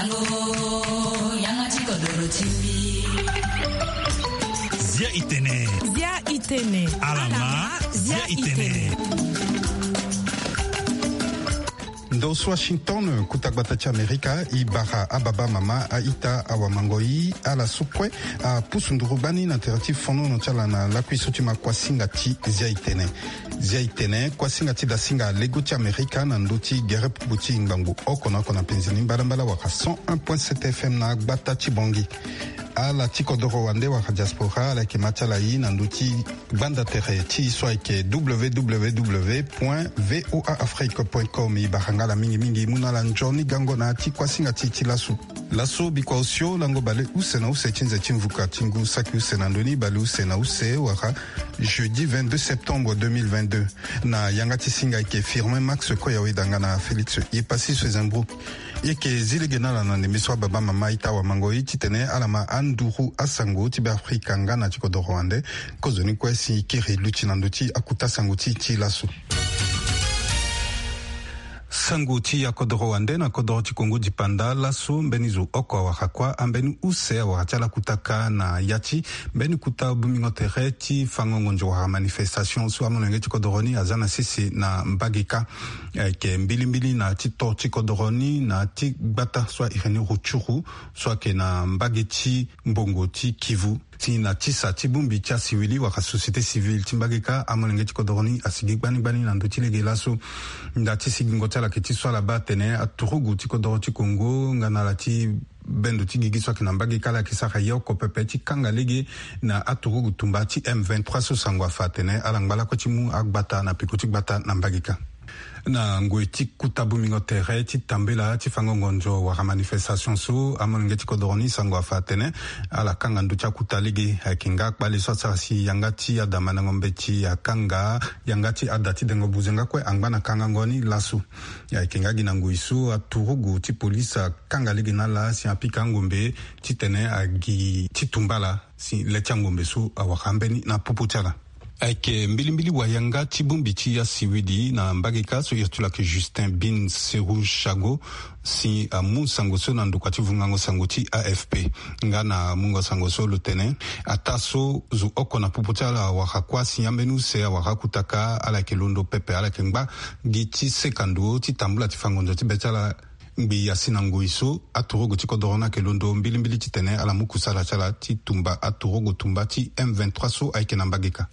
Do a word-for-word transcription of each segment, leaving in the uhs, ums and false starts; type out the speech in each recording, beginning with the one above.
Zia Itene. Zia Itene. Alama. Zia Itene. Dos Washington, Kutagbatachi Amerika, Ibara Ababa Mama, Aita Awamangoi, Ala Sukwe, a Pusundurubani, Nateratif Fono, Nochalana, Lakuisutima Kwasingati, Zia Itene. Zia Itene, Kwasingati da Singa, Legoti Amerika, Nandoti, Gerep Buti Ngangu, Okona, Kona Penzini, Barambala Waka, cent un point sept F M na Batachi Bongi. Ala Tikodoro Wande Waka Diaspora, la Kematalayi, Nanduti, Banda Tere, Ti Soike, w w w point voa afrique point com, Ibaranga la Mingi Mingi, Munala Njoni, Gangona, Ti Kwasingati, Ti Lasu. Lasso Bikwa Osio, Lango Bale, Usena, Use, Chinze, Chimvuka, Tingu, Saki, Usenandoni, Bale, Usena, Use, Waka, jeudi vingt-deux septembre deux mille vingt-deux. Na Yangati Singa, Ike, firme Max Koyawe, Dangana, Félix, Yepasi, Sezembro. Yeke zilegena la nande miswa baba mama ita wa mangoi titene alama anduru asango tibe Afrika ngana tiko Rwanda kozoni kwesi kiri luchi nanduti akuta sanguti ti lasu. Sanguti ya kodoro wande na kodoro chikongo jipanda lasu mbenizu oko wakakwa ambeni use wakachala kutaka na yachi mbeni kuta bumingo tereti fangongo njo wa manifestation su amonenge chikodoroni azana sisi na mbagika ke mbili mbili na tito chikodoroni na ti gbata swa irene ruchuru swa ke na mbageti mbongo ti kivu ti na tisa ti bumbi tia siwili waka société civile timbagika amonenge chikodoroni asigi gbani gbani na ndo tilege lasu nda ti sigingo tala ke ti swala ba tene aturugu ti kodoro ti Congo ngana la ti bendo ti gigi swaki na mbagika la ki saka yoko pepe ti kanga lege na aturugu tumba ti M vingt-trois so sangwa fa tene ala ngbala ko ti mu agbata na piko ti gbata na mbagika. Na ngwe ti kutabu mingo tere ti tambela ti fango ngonjo waka manifestation so amonenge ti kodoroni sangwa fa tene ala kanga ndu tia kuta lege hakinga kpale so sarasi yanga ti adama na ngombe ti akanga yanga ti adati dengo buzenga kwe angba na kanga ngoni lasu ya kinga gina ngwe so aturugu ti polisa kanga lege na la si apika ngombe ti tene agi ti tumbala si letia ngombe so awakambeni na poputiala. Ake mbili mbili wa yanga tibumbi ti ya siwidi na mbagika so yatula ke Justin Bin Seru Chago si a mu sango so na ndukwati vungango sango ti A F P nga na mungo sango so lutene ataso zu oko na puputala wakakwa si yambenu se wakakutaka ala ke londo pepe ala ke ngba giti sekando ti tambula ti fangonjo ti betala mbi yasina ngoiso aturogo ti kodorona ke londo mbili mbili ti tene ala mukusala chala ti tumba aturogo tumba ti M vingt-trois so aike na mbagika.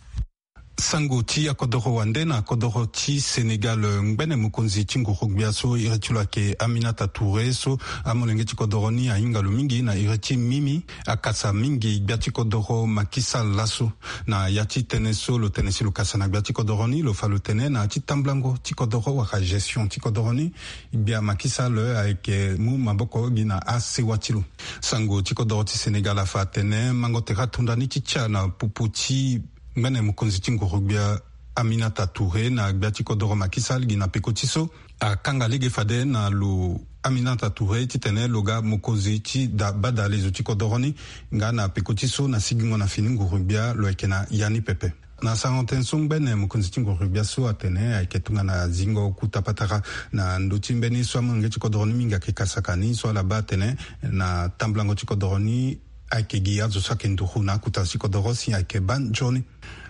Sango ti ya kodoro wande na kodoro ti Senegal ngbene mukonzi ti ngurugubia so iretula ke Aminata Touré so amonenge ti kodoro ni aingalo mingi na ireti mimi akasa mingi gbia ti kodoro Macky Sall laso na yati tene so lo tene si lo kasa na gbia ti kodoro ni lo fa lo tene na ti tamblango ti kodoro waka gestion ti kodoro ni gbia Macky Sall ayeke mu maboko gi na ase watilo. Sango ti kodoro ti Senegal afa tene mango te ratunda ni ti tia na pupu ti ngane mukonzi ti ngurubia Aminata Touré na gbia ti kodoro Macky Sall gi na peko ti so a kanga lege fade na lo Aminata Touré ti tene loga mukonzi ti da bada lezo ti kodoro ni nga na peko ti so na sigingo na fini ngurubia lo yeke na yani pepe. Na sangonten so ngbene mukonzi ti ngurubia so atene ayeke tunga na zingo kuta patara na ndo ti mbeni so amonenge ti kodoro ni mingi ayeke kasakani so ala ba tene na tamblango ti kodoro ni ayeke gi azo so ayeke nduru na kuta ti kodoro si ayeke ban joni.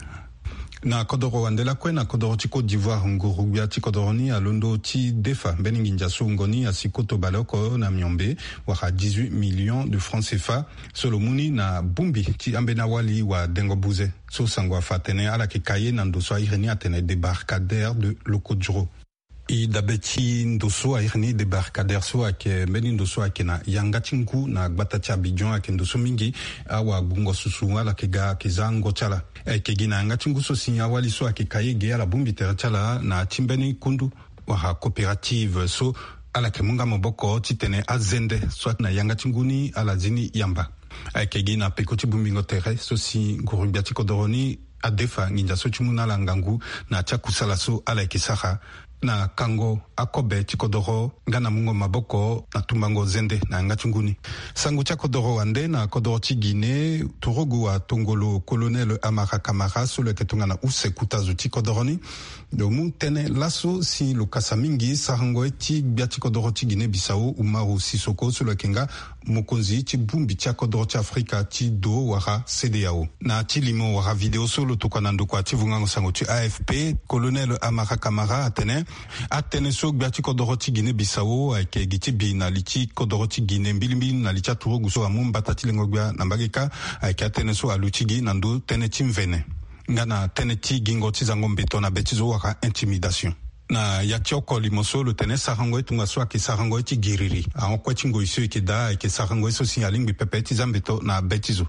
Na kodoro wandela kwe na kodoro ti Côte d'Ivoire ngurubia ti kodoro ni alondo ti defa mbeni nginja so ngoni asikoto baloko na miombe waka dix-huit millions de francs C F A solo muni na bumbi ti ambena wali wa dengo buze so sango afa tene ala ke kaye na ndoso aireni atene débarcadère de Lokodjoro. I dabeti ndoso aireni débarcadère so ake mbeni ndoso ake na yanga tinku na gbata ti Abidjan ake ndoso mingi awa bungo susu ala ke ga ke zango chala ake gina yanga tinku so sinya wali so ake kaye ge ala bumbi tere chala na timbeni kundu wa coopérative so ala ke munga moboko ti tene azende so na yanga tinguni ala zini yamba ake gina peko ti bumbingo tere so si ngurubia ti kodoroni adefa nginja so ti muna la ngangu na tia kusala so ala ke saka na kango akobe chikodoro ngana mungo maboko na tumbango zende na ngachunguni sangu cha kodoro wande na kodoro chigine turogu wa tongolo colonel Amara Kamara solo ketunga na use kutazu chikodoroni do mutene laso si lukasa mingi sahango eti bia chikodoro chigine Bissau Umaru Sisoko solo kenga mokonzi chibumbi cha kodoro cha Afrika chi do wara C D A O na chilimo wara video solo tukanando kwa chivunga sango chi A F P colonel Amara Kamara atene atene so biati kodoroti Guinée Bissau ake giti bi na lichi kodoroti Guinée mbilimbi na licha turogu so amumba tatilengo bia na bagika ake atene so aluchigi nando tene chimvene ngana tene ti gingo tizango mbeto na betizo waka intimidation na yatioko limoso le tene sarango etunga so ake sarango eti giriri a onko chingo iso ikeda ake sarango iso sinyalingi pepe tizambeto na betizo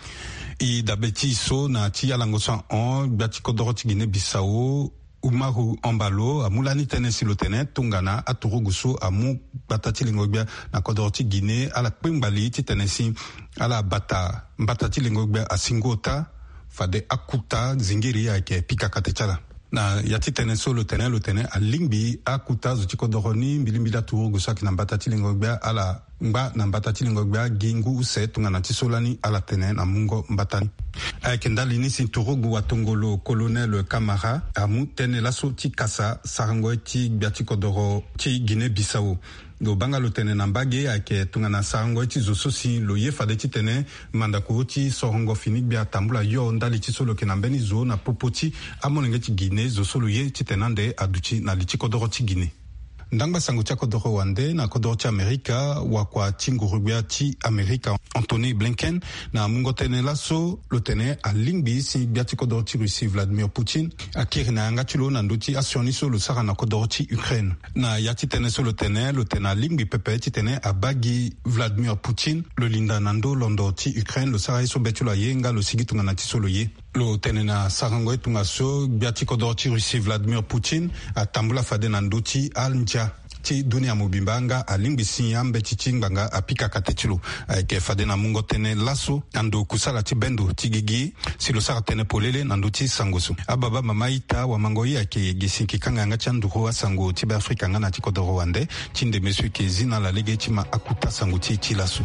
i da betizo na ti yalango so on biati kodoroti Guinée Bissau Umaru Ambalo amulani tene silo tene tungana aturuguso amu batati lingobia na kodoroti Guinée ala kpimbali ti tene si ala bata batati lingobia asingota fade akuta zingiri yake pika katechala na yati tene solo tene lo tene alingbi akuta zuti kodoroni mbilimbi da turuguso akina batati lingobia ala mba na mbatati lingobia gingu use tungana ti solani ala tene na mungo mbatani ayekendali nisi turugu wa tongolo colonel Kamara amu tene laso ti kasa sarango ti biati kodoro ti Guinée Bissau do banga lo tene na mbage ake tungana sarango ti zo sosi lo ye fade ti tene mandako ti sorongo finik bia tambula yo ndali ti solo ke na mbeni zo na popoti amonenge ti Guinée zo solo ye ti tenande aduchi na li ti kodoro ti Guinée ndangba sango tia kodoro wande na kodoro tia Amerika wakwa tingurubia ti Amerika Anthony Blinken na mungo tene laso lo tene a lingbi si biati kodoro ti Russie Vladimir Poutine akiri na yanga chulo na ndoti asioni so lo sara na kodoro ti Ukraine na yati tene so lo tene lo tene a lingbi pepe ti tene a bagi Vladimir Poutine lo linda nando londo ti Ukraine lo sara so betulo yenga lo sigi tunga na ti solo ye lo tene na sarango tunga so biati kodoro ti Russie Vladimir Poutine a tambula fade na ndoti alnja ti dunia mobimbanga alingbi sinyambe chichinganga apika katechilo ke fade na mungo tene laso ando kusala ti bendo ti gigi silo sara tene polele nando ti sangoso ababa mamaita wa mangoyi ake gisinki kanga nga chanduho asango ti Afrika ngana ti kodoro wande chinde mesu ke zina la lege ti ma akuta sango ti ti laso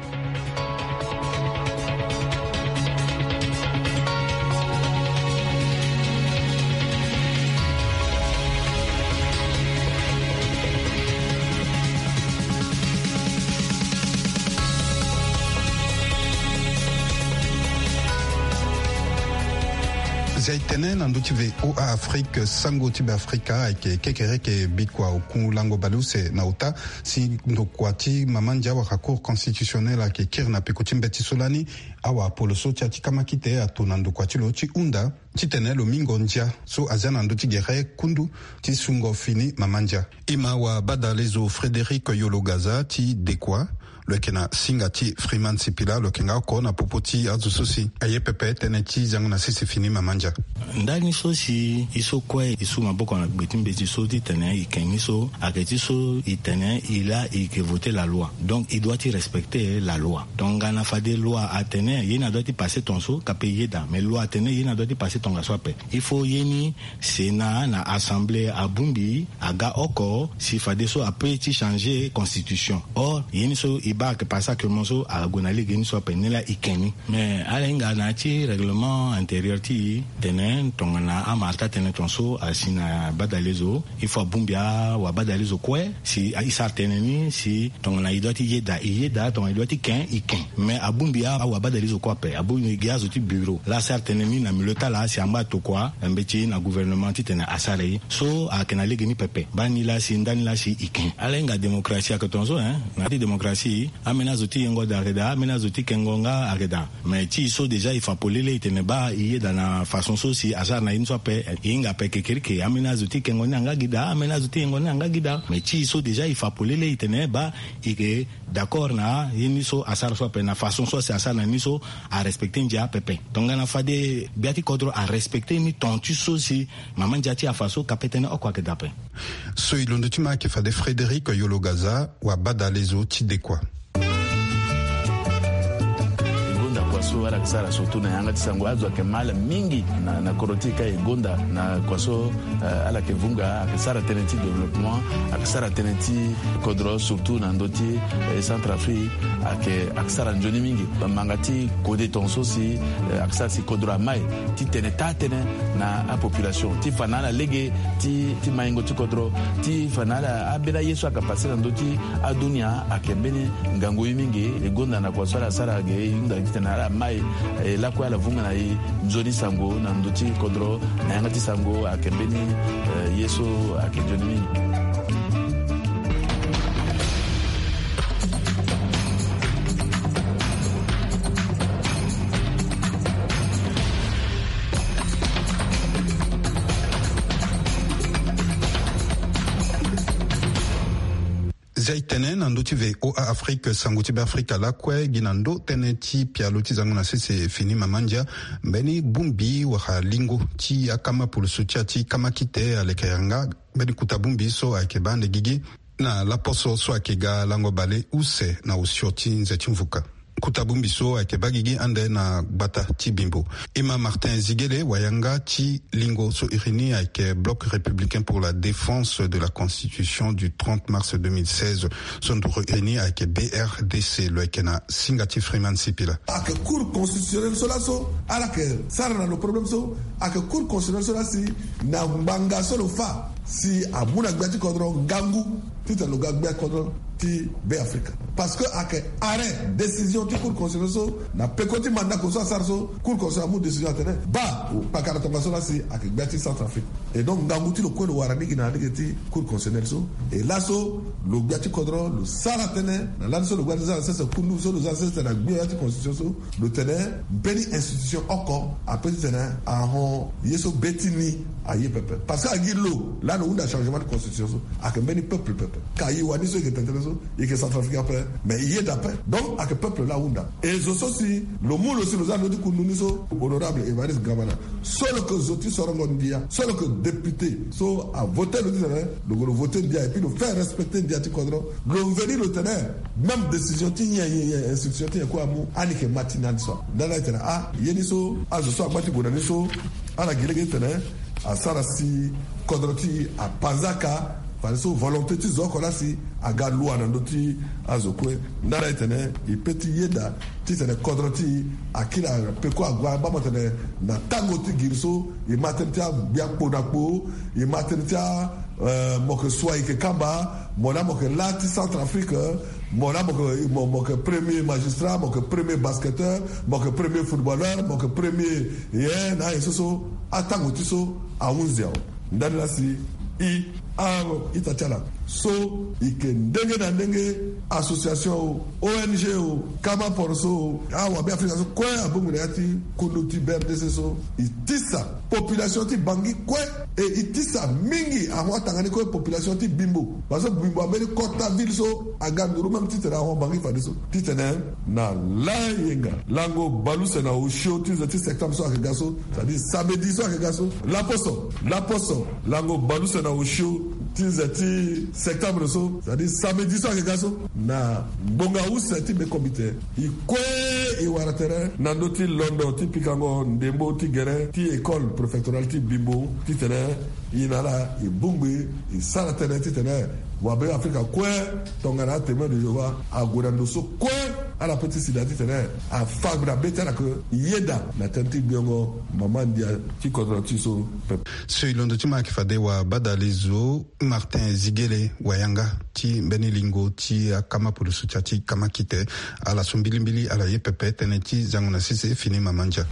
zaitene na nduti ve o Afrique sango ti Afrika ake kekere ke bikwa oku lango baluse na uta si ndokwati mamanja wa cour constitutionnel ake kirna pekoti mbeti solani awa poloso tia ti kamakite atona ndokwati lo ti unda ti tene lo mingo ndia so azana nduti gere kundu ti sungo fini mamanja ima wa badalezo Frédéric Yologaza ti dekwa lo kena singa ti Freeman Sipila lo kenga ko na popoti azu sosi aye pepe tene ti zangu na sisi fini mamanja ndani sosi iso kwe isu maboko na betim beti so ti tene ikengi so aketi so itene il a il que voter la loi donc il doit y respecter la loi donc gana fade loi atene yena doit y passer ton so kape yeda mais loi atene yena doit y passer ton gasope il faut yeni sénat na assemblée abumbi aga oko si fade so après ti changer constitution or yeni so iba que passa que monso a gonali geni so penela ikeni mais alenga na ti règlement intérieur ti tenen tongana amarta tenen tonso asina badalezo il faut bumbia wa badalezo kwe si isa teneni si tongana idoti yeda yeda tongana idoti ken iken mais abumbia wa badalezo kwa pe abu ngiazo ti bureau la certainement na milota la si amba to kwa mbeti na gouvernement ti tenen asare so a kenali geni pepe bani la si ndani la si iken alenga démocratie ka tonso hein na ti démocratie amena zoti ngo dareda amena zoti kengonga areda mais ti so déjà il faut polele iteneba iye dana façon so si asa na inso pe inga pe kekerike amena zoti kengona nga gida amena zoti ngona nga gida mais ti so déjà il faut polele iteneba ike d'accord na yiniso asa so pe na façon so si asa na niso a respecter ndia pepe donc na fade biati kodro a respecter ni ton tu so si maman jati a façon kapetene okwa kedape so ilondo tima ke fade Frédéric Yologaza wa badalezo ti dekwa kwaso ala kisara surtout na yanga tisango azwa ke mala mingi na na korotika e gonda na kwaso uh, ala ke vunga akisara tenenti développement akisara tenenti kodro surtout na ndoti e Centrafrique ake akisara njoni mingi mangati kode tonso si uh, akisara si kodro mai ti teneta tene na a population ti fanala lege ti ti maingo ti kodro ti fanala abela yesu akapasi na ndoti adunia akembeni ngango mingi e gonda na kwaso ala sara ge inda kitana ala mai e la kwa la vunga na i njoni sango na ndoti kodro na yanga ti sango akembeni uh, yesu akenjoni mingi. Zaitene nando ti ve o a Afrique sanguti be Afrika la kwe ginando tene ti pialo ti zangu na sese fini mamanja mbeni bumbi waha lingo ti akama pour sotia ti kama kite alekayanga mbeni kuta bumbi so akebande gigi na la poso so akega lango bale use na usioti nzeti mvuka kutabumbi so akebagigi ande na bata ti bimbo Emma Martin Zigele wayanga ti lingo so irini ake bloc républicain pour la défense de la constitution du trente mars deux mille seize son do irini ake B R D C lo ake na singati Freeman Sipila ake cour constitutionnel so la so ala ke sara na no problème so ake cour constitutionnel so la si na mbanga so lo fa si abuna gbati kodro gangu tita lo gagbe kodro ti be Africa parce que ake arrêt décision ti cour constitutionnel so na pekoti manda ko so sarso cour constitutionnel mu décision tene ba pakara to so la si ake gbati Centrafrique et donc gangu ti lo ko lo warani gina ti cour constitutionnel so et là so lo gbati kodro lo sara tene na la so lo gbati sara c'est kundu so lo sara c'est na gbati constitution so lo tene beni institution encore après tene a hon yeso betini aye peuple parce que agilo là no unda changement de constitution so ake beni peuple peuple kayi wani so ke tentene so et que Centrafrique après mais il est d'après donc à que peuple là unda et zo aussi le monde aussi nous a dit que nous so honorable Evariste Gamana seul que zoti sorongondia seul que député so a voté le terrain le go voter dia et puis le faire respecter dia ti kodro le venir le terrain même décision ti nya nya instruction ti ko amu anike matinal so dala tena ah yeni so azo so agbati godani so ala gilege tena a sarasi kodroti a panzaka parce que volonté ti zo kola si aga loi na ndoti azokwe ndara itene ipeti yeda ti tene kodroti akila peko agwa ba motene na tango ti girso e matentia bia kpona kpo e matentia euh moke swai ke kamba mona moke lati Centrafrique mona moke moke premier magistrat moke premier basketteur moke premier footballeur moke premier yeah na eso atango ti so a unzia ndala si i aro itachala so ike ndenge na ndenge association O N G o kama porso awa be Afrika so kwa abungule ati kunuti berde so itisa population ti bangi kwa e itisa mingi awa tangani ko population ti bimbo parce que bimbo ameli kota ville so aganduru même titera awa bangi fa so titena na la yenga lango baluse na o show ti zati secteur so akagaso ça dit samedi so akagaso la poso la poso lango baluse na o show ti zati septembre so c'est-à-dire samedi so akagaso na bonga usa ti be comité i kwe i waratera na ndoti London ti pikango ndembo ti gere ti école préfectorale ti bimbo ti tene inala i bungbe i sala tene ti tene wabe Afrika kwe tongana témoin de Jéhovah a godando so kwe ala petit sidati tene a fabra betana que yeda na tenti biongo maman dia ti kodroti so Sui londo ti maki fade wa badalizo Martin Zigele wayanga ti mbeni lingo ti akama pour soutien ti kama kite ala sumbili mbili ala ye pepe tene ti zangu na sisi fini mamanja.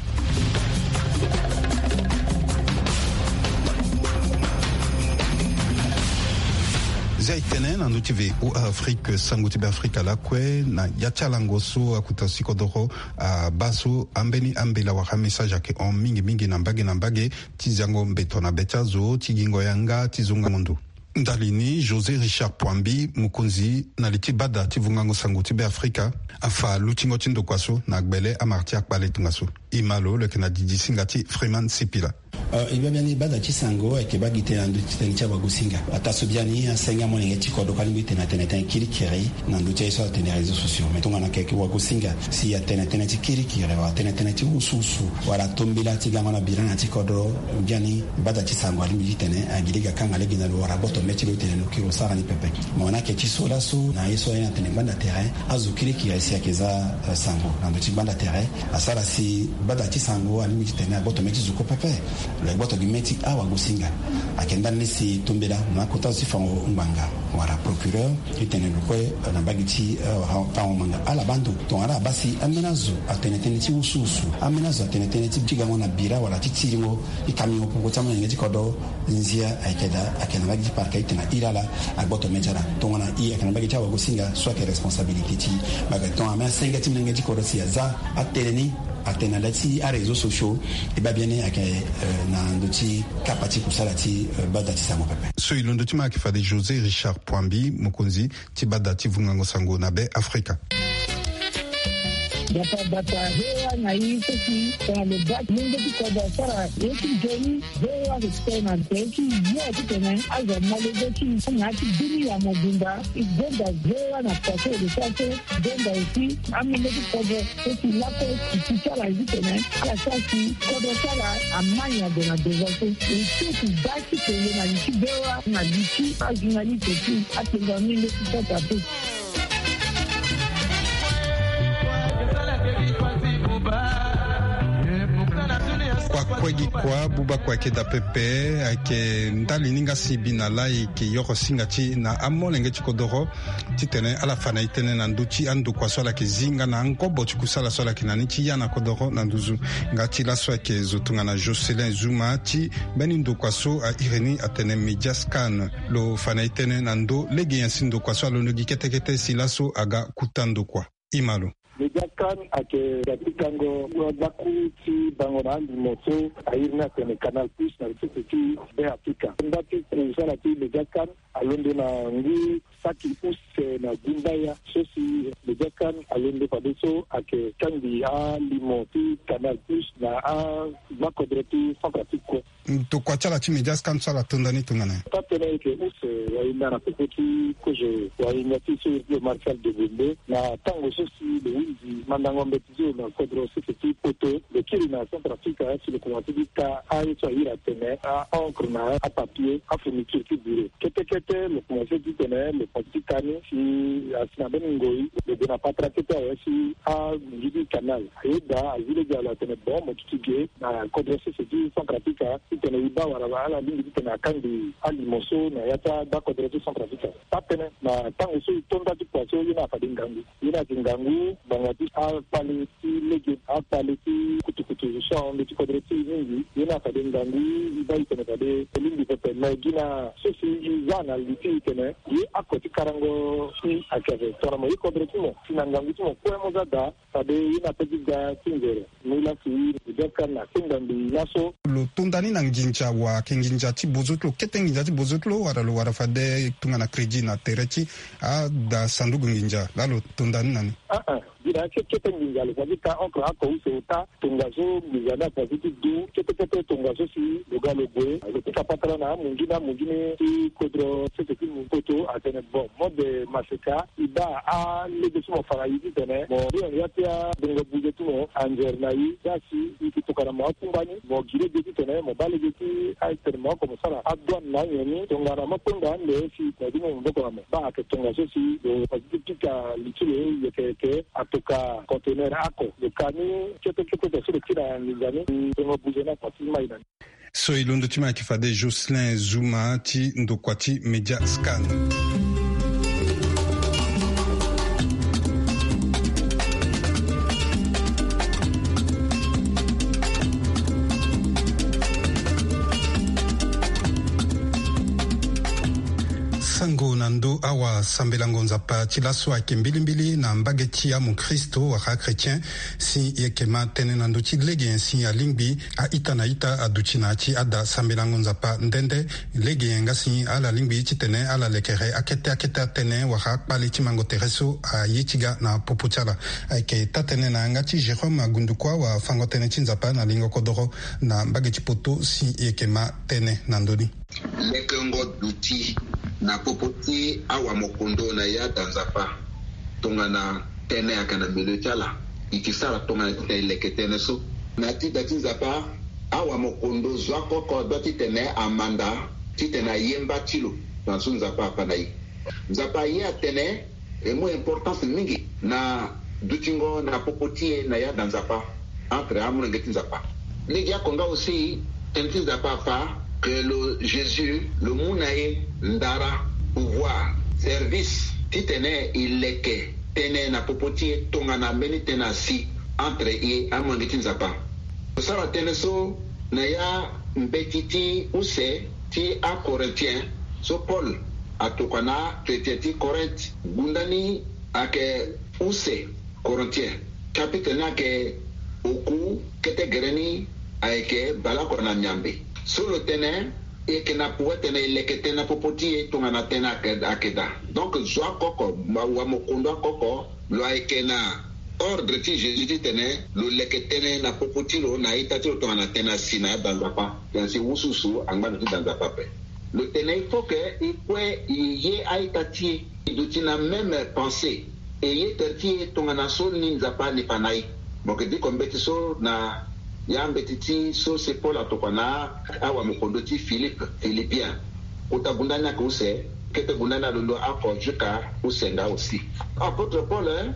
Zaitene na nduti ve o Afrique sanguti be Afrika la kwe na yachalango so akuta sikodoro a baso ambeni ambela wa message ake on mingi mingi na mbage na mbage tizango mbeto na betazo tigingo yanga tizunga mundu ndalini José Richard Poambi mukunzi na liti bada tivungango sanguti be Afrika afa lutingo tindo kwaso na gbele amartia kpale tungaso imalo le kena didi singati Freeman Sipila Ibiani bada chisango e kebagite andu tenicha bagusinga atasubiani asenga moninga chikodo kali tena tena tena kirikiri nandu cheso tena réseaux sociaux metonga na keke wagusinga si atena tena tikirikiri wa tena tena ususu wala tombila tigama na birana chikodo biani bada chisango ali tena agiriga kanga legina lo raboto metilo tena no kiro sara ni pepe mona ke chisola so na yeso ina tena banda terrain azukirikiri isi akeza sango nandu chibanda terrain asala si bada chisango ali tena boto mechizuko pepe le boto gimeti awa gusinga akenda nisi tumbela na kota sifango mbanga wala procureur itene lokwe na bagiti ha manga ala bandu to ara basi amenazo atenetene ti ususu amenazo atenetene ti biga mona bira wala titirimo ikamio ko tama ngeti kodo nzia akeda akena bagiti parka itena irala agboto mejara to ngana i akena bagiti awa gusinga soit que responsabilité ti bagaton ama sengeti ngeti kodo si za ateleni atena lati a réseaux sociaux et ba bien ake na ndoti kapati kusala ti bada ti sango pepe so ilondo ti maki fa de José Richard Poambi mokonzi ti bada ti vungango sango na be Afrika data data hewa na hizo si kwa le bat mungo ti ko da sara yeki jeni hewa de tena teki yo ti tena azo mole de ti na ti dini ya mobunda igenda hewa na paso de sase genda usi amile ti ko de ti la ko ti sara yi tena ala sasi ko do sara amanya de na de zo ti ti da ti ko na ti hewa na di ti ajina ni ti atinga ni le ti ta ta kwa kwegi kwa buba kwa keda pepe ake ndali ninga sibina la ke yoko singa chi na amolenge chikodoro titene ala fana itene na nduchi andu kwa swala ke zinga na ngobo chikusala swala ke nani chi yana kodoro na nduzu ngati la swa ke zotunga na Jocelyn Zuma chi beni ndo kwa so a Irene atene media scan lo fana itene na ndo legi yansindo kwa swala no giketekete silaso aga kutando kwa imalo Mejakan ake gatikango wabaku ti bango na andi moto airna kwenye Canal Plus na risisi ti be Afrika. Ndati kusala ti Mejakan alonde na ngi saki use na Zimbaya sosi Mejakan alonde padeso ake kandi a limo ti Canal Plus na a makodre ti Francafrico. To kwa chala ti Mejakan sala tundani tungane. Tatene eke use wa ina na pepe ti koje wa ina ti so Marshal de Bembe na tango sosi de mandango mbetizo na kodro sisi poto de kiri na Centrafrica sur le commenté du cas a été ira tene a encre na a papier a fourniture qui dire kete kete le commenté du tene le petit cani si asina beningoi de na patra kete si a ngidi canal aida azile jala tene bon mo tutige na kodro sisi Centrafrica tene iba wala wala bingi tene akandi ali moso na yata da kodro Centrafrica tapene na tango so tonda ti kwaso yina fadingangu yina tingangu bangati a paleti lege a paleti kutukutu so le ti kodre ti ngi yina fadingangu iba itene fade elindi pepe na gina sosi izana liti tene yi akoti karango si akave toramo yi kodre ti mo sinangangu ti mo ko mo zada fade yina pediga tingere nila si dekan na singambi naso lo tundani na njinja wa kenginja ti bozotlo ketenginja ti bozotlo wara lo wara fade tunga na credit na tereti a da sandugu nginja lalo tundani nani ah ah dira ke kete nginja kwa dika onko ako usota tungazo ngizana kwa vitu du kete kete tungazo si lugalo bwe le tika patara na mungina mungine ti kodro sete ki mkoto atene bon mode maseka iba a le desmo fara yidi tene mo rio yatia bengo buje tumo anger na yi dasi ikitokana mo kumbani mo gire de tene mo bale de ti aiter mo como sara adwan na yoni tongara mo punga le si ko dimo ndoko mo ba ke tungazo si do tika litule yeke ke atoka conteneur ako le kani kete kete de sur le tira nizani bengo buje na pati maina so ilondo tima kifade Jocelyn Zuma ti ndokwati media scan sango nando awa ada sambela ngonzapa tilaso ake mbilimbili na mbageti ya mukristo waka chrétien si yekema tene na nduchi lege si ya lingbi a ita na ita aduchi na chi ada sambela ngonzapa ndende lege ngasi ala lingbi chitene ala lekere akete akete tene waka pali chimango tereso a yechiga na popuchala ake tatene na ngati Jérôme Gundukwa wa fango tene chinzapa na lingo kodoro na mbageti poto si yekema tene na ndoni lekengo duti na popoti awa mokondo na ya danzapa tonga na tene akana milochala ikisara tonga na tene leketene so na ti dati zapa awa mokondo zwako ko doti tene amanda ti tene yemba tilo na sun zapa panai zapa ya tene e mo importance mingi na dutingo na popoti na ya danzapa entre amu ngeti zapa legi akonga aussi tene zapa fa que le Jésus, le Mounaï, Ndara, pouvoir, service, titene ileke, tene na popoti, tongana meni tena si, entre i amongitin zapa. Sara tene so, na ya mbetiti use, ti a Corinthien, so Paul, atokana, chrétien ti Corinthe, gundani ake use, Corinthien, chapitre na ke oku, kete gereni, aeke balakona nyambe. Solo tene et que na pouwa tene leke tena popoti e tongana tena akeda. Donc zwa koko wa mokondo koko lo eke na ordre ti Jésus ti tene lo leke tene na popoti lo na ita ti tongana tena sina danzapa. Yansi wususu angba ti danzapa pe. Le tene il faut que il kwe ye aita ti duti na même pensée et ye terti tongana so ni nzapa ni panai. Moke di kombeti so na yambe titi so se Paul atokana awa mokondo ti Philippe Philippien kota bundana ko se kete bundana lolo ako juka usenga aussi apôtre Paul eh,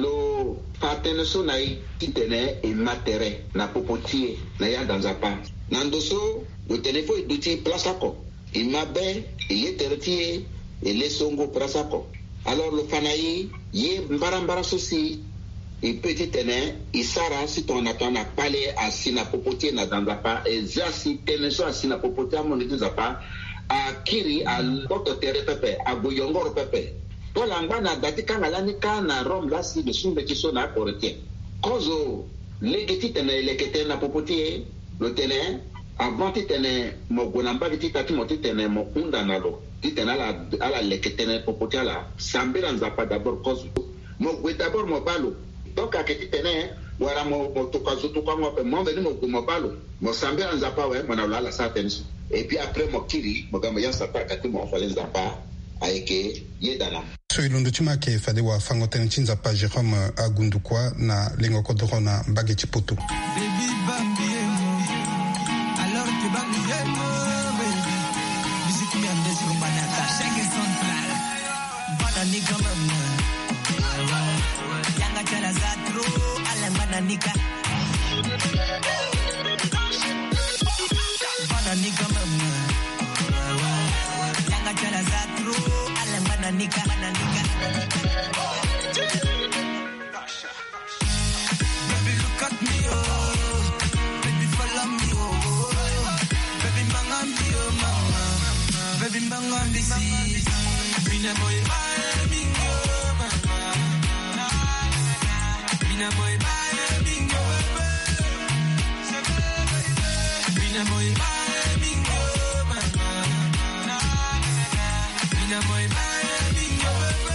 lo patene so na itene e matere na popoti na ya danzapa nandoso le telefo duti place ako imabe e terti e lesongo place ako alors le fanayi ye mbarambara sosi et petit tene isara si ton atona pale asina popoti na danzapa e zasi tene so asina popoti amoniti zapa a kiri a loto tere pepe a boyongoro pepe to langa na dati kanga lani kana rom la si de sumbe ti so na korete kozo legeti tene lekete na popoti lo tene avant ti tene mo gonamba ti tati mo ti tene mo unda na lo ti tene ala ala lekete na popoti ala sambela nzapa d'abord kozo mo gwe d'abord mo balo donc à quelque tene wara mo mo toka zoto kwa mo pe mo veni mo mo balo mo sambe anzapa we mo na la sa tensu et puis après mo kiri mo gamba ya sapa kati mo fale nzapa aike yedana so ilondo chima ke fade wa fango tene chinza pa Jérôme Agundukwa na lengo kodoro na mbage chipoto baby bambi alors que bambi baby visite mi ande sur banaka chaque central bana ni quand même Chala zatro alangana nika bana nika mama yanga chala zatro alangana nika bana nika baby look at me oh baby follow me oh baby manga me oh mama baby manga me see bina boy I me oh mama Bina boy bye bingo Bina boy bye bingo Bina boy bye bingo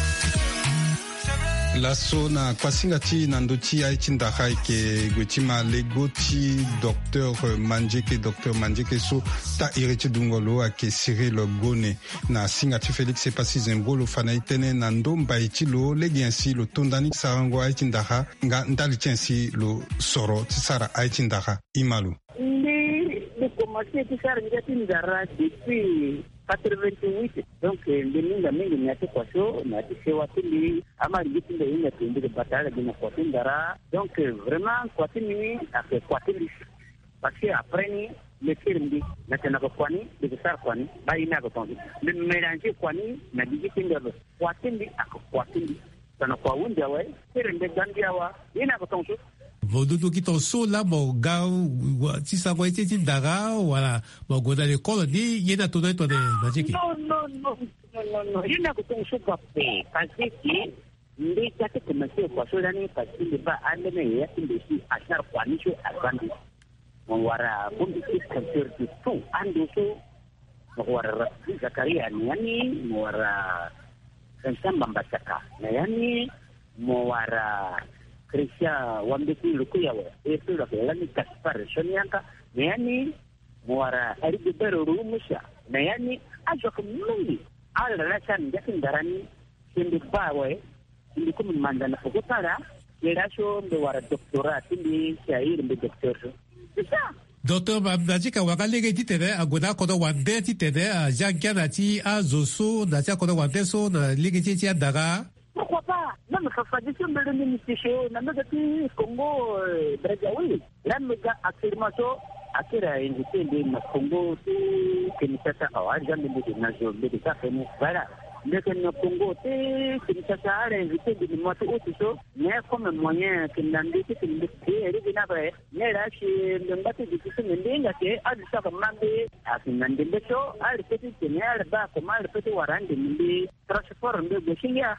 laso na kwasinga ti na ndoti ai tindaha ke gwetima lego ti docteur Manjeke docteur Manjeke so ta iriti dungolo ake Cyril Gone na singa ti Félix Epasi Zembolo fana itene na ndomba itilo legi ainsi lo tondani sarango ai tindaha nga ndali tiensi lo soro ti sara ai tindaha imalu ndi de commencer ti sara ngati ndara depuis quatre-vingt-huit donc ndinga mingi na te kwaso na te sewa tili ama ngiti ndo ina tundi de batala dina kwatindara donc vraiment kwatini ake kwatili parce que après ni le terme na tena kwani de sar kwani ba ina ko tondi le mélanger kwani na ngiti ndo kwatindi ake kwatindi sana kwa unja we terme gandia wa ina ko tondi Vododo qui t'en saut là, mon gars, si ça va être une dara, voilà, mon gars dans l'école, dit, il y a ton toi de Manjeke. Non, non, non, non, non, non, il y a que je pas fait. Parce que, les cas que commencé kwa so dani parce que ba andene ya industrie ashar kwani so advantage mo wara bombi culture to to ando so mo wara Zakaria yani mo wara Samba Mbachaka yani mo wara Krisha wambeki lukuya wa eto la yani Kaspar Shonianka yani mo wara Arigobero Rumusha yani ajo kumuli ala la chan yakin darani sindi bawe ndi kuma mandana ko tara yerasho ndo wara doctorat ndi shair mbe doctor ça docteur Mbachika wakalege titere agoda kodo wande titere a jankana ti a zoso na tia kodo wande so na lege ti ti daga pourquoi pas non mais ça fait du bien de ministère na me ti Congo Brazzaville là me ga affirmation akira invité de na Congo ti Kinshasa a jambe de na jo de ça fait voilà mais que le Congo, c'est ça, invité de moi tout ça, mais comme moyen que l'année que le pays est revenu mais là chez le bateau de tout ce monde que à ça comme mandé à finande de ça à répéter que mais à bas comment répéter warande de transport de Gosinga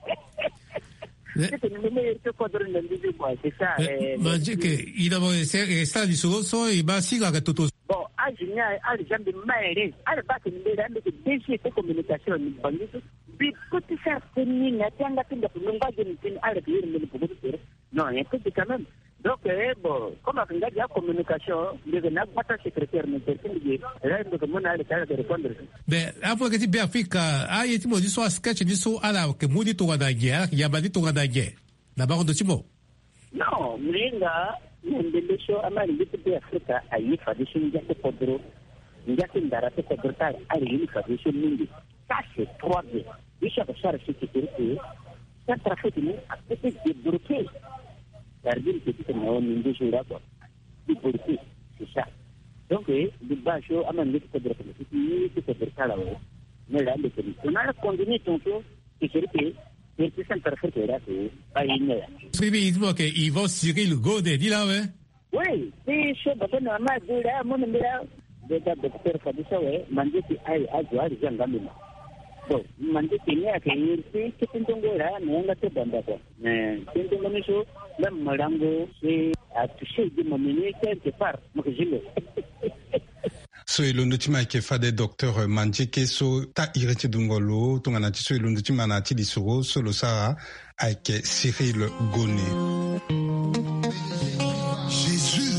c'est le meilleur que quoi dans le vidéo c'est ça mais que il a c'est ça du so il va siga que tout bon à génial à jambe maire à bas que le rande de déchet de communication bandit bi kuti faire tenir na tanga tinda kulunga jeni tin à retirer le produit non il faut quand même donc bon comme on a la communication le na pas secrétaire mais c'est dit là donc mon a le cas de répondre ben après que tu bien Africa a yeti mo diso sketch diso ala que mudi to na guerre ya badi to na guerre na ba ndo timo non mlinga ndende sho amali bitu Afrika ayi fadishin ya kodro ngati ndara te kodro ta ali ni fadishin mingi ça c'est trois bien bisha bashara sécurité ça trafic ni a peut débloquer l'argile que tu n'as pas de jour quoi débloquer c'est ça donc le bacho amali bitu kodro ni tu kodro ta la mais là le pays on a continué ton tour sécurité et c'est un perfect là c'est pas une c'est bien que ils vont Cyril Gode dit là ouais oui c'est chaud parce que normal de là mon là de docteur Fabisa ouais mandi qui ai ajoar jangamina bon mandi qui ne a que il c'est que tintongo là mais on a te banda quoi mais tintongo ni so la marango c'est à toucher de mominer quelque part moi je le so ilondo tima ke fade docteur Mandjike so ta irete dungolo tongana ti so ilondo tima na ti disoro solo sa avec Cyril Gone. Jésus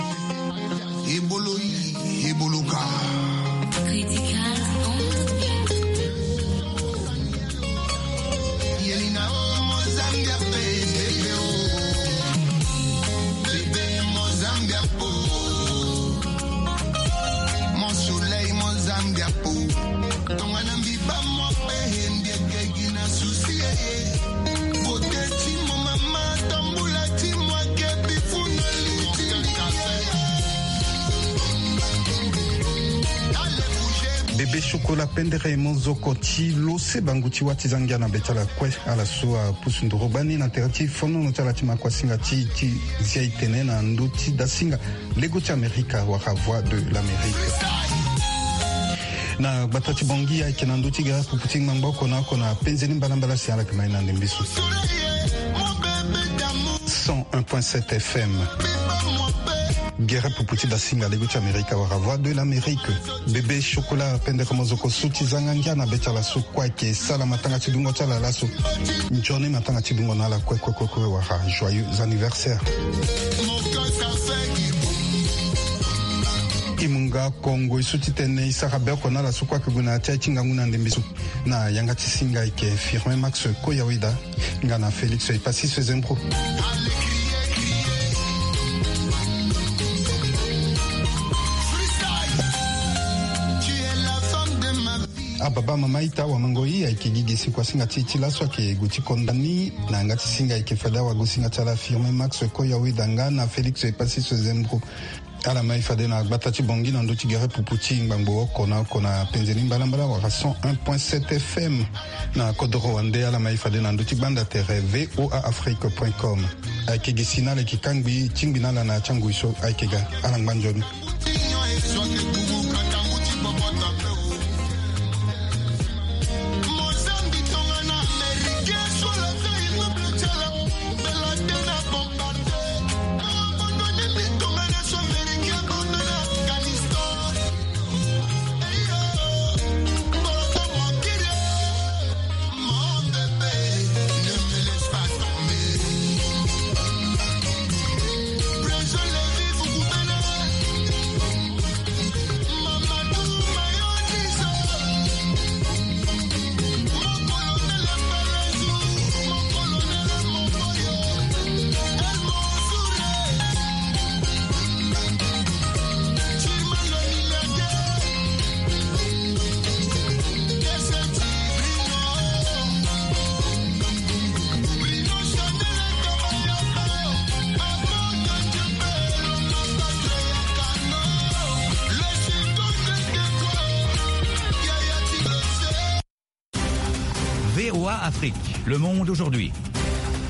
Eboloyi Eboloka Critical Yelina Mozambia bebe o bebe Mozambia po mon soleil Mozambia po tongana mbiba mo pe hende kegina susi bote ti mo mama tambula ti mo ke bifuna liti bébé chocolat pendere monzoko ti lo se banguti wati zangia na betala kwe ala soa pusundoro bani na terati fono no tala ti makwasinga ti ti zia itene na nduti dasinga lego ti Amerika wa voix de l'Amérique na batati bongi ya kina nduti ga puputi mamboko na kona penzeni mbalambala si ala kama ina ndembisu cent un point sept F M Guerre Puputi da Singa Lego ti Amerika wa voix de l'Amérique bébé chocolat pendere mozoko suti zangangia na betala su kwa ke sala matanga ti dungo tala laso njone matanga ti dungo na la kwe kwe kwe kwe wa joyeux anniversaire imunga Kongo isuti tene isaka beko na la su kwa ke guna tia chinga nguna ndembisu na yanga ti singa ike firme Max Koyawida ngana Félix Ipasi Sezembro ababa mama ita wa mangoi ai kigigi sikwa singa titi la so ke guti kondani na ngati singa ike fada wa gusinga tala firme Max Koyawida ngana Félix Ipasi Sezembro ala mai fade na batati bongi na ndoti Guerre Puputi ngbango kona kona penzeni mbalambala wa cent un point sept F M na kodoro wande ala mai fade na ndoti banda tere voa afrique point com akigi sinale kikangbi tingbina la na changuiso akiga ala ngbanjoni Afrique. Le Monde aujourd'hui.